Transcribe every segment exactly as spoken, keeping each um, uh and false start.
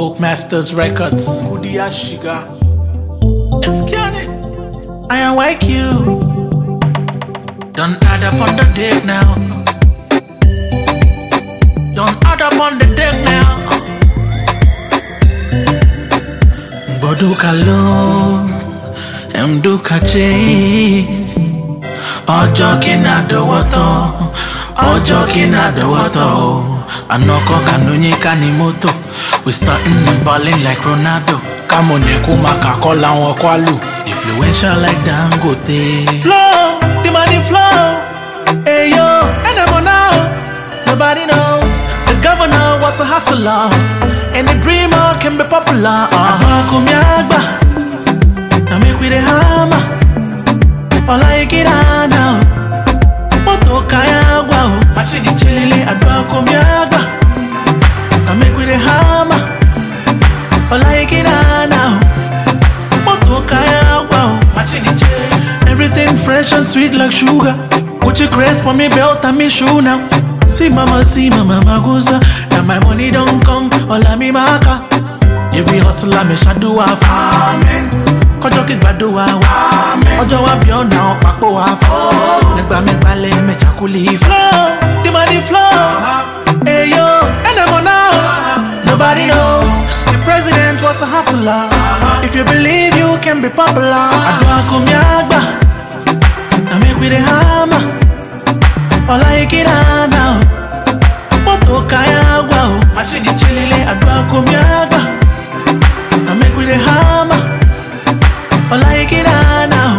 Oak Masters Records. Kudia Shiga. Escane. I awake you. Don't add up on the deck now. Don't add up on the deck now. Boduka lo, emduka che. Ojo kina do wato, ojo kina do wato. Anoko kanunye kanimoto. We starting and balling like Ronaldo. Come on, Kumaka, call on Wakwalu. Influential like Dangote. Flow, the money flow. Hey yo, and I'm on now. Nobody knows. The governor was a hustler, and the dreamer can be popular. Abakumiagba, now make with the hammer. All I get on now. Moto kaya wow. Machini chile, abakumiagba. I make with a hammer. All I get on now. Moto kaya wow. Everything fresh and sweet like sugar. Gucci craze for me belt and me shoe now. See mama, see mama maguza. Now my money don't come. All I me maka. Every hustler me shadu wa amen. Kojo ki gbadu wa amen. Ojo wa beyond now papo wa fa. Negba me gbale me chakuli flow. The money flow. Hey yo, and I'm on now. Nobody knows. The president was a hustler. If you believe you can be popular. Adwa kumiagba. Now make with the hammer. All I get on now. Moto kaya wow. Machini chile adwa kumiagba. Now make with the hammer. All I get on now.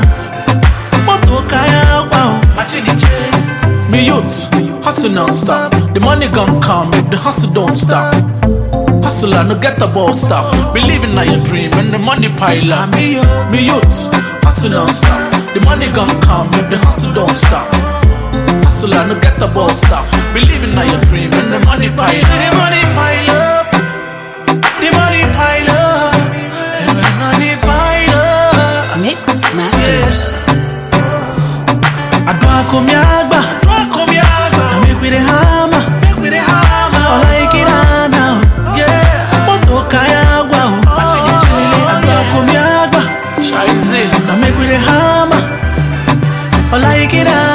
Moto kaya wow. Machini chile. Me youths, hustle non-stop. The money gon' come if the hustle don't stop. Hustler, no get the ball stop. Believing in your dream and the money pile up. Me youths, hustle non-stop. The money gon' come if the hustle don't stop. Hustler, no get the ball stop. Believing in your dream and the money pile up. The money pile up. The money pile up. The money pile up. Mix Masters. Adwa kumiagba. Adwa kumiagba. Now make with the hammer. Make with the hammer. All I get on now. Yeah. Moto kaya wow. Machini chile. Adwa kumiagba. Shaize. Now make with the hammer. All I get on.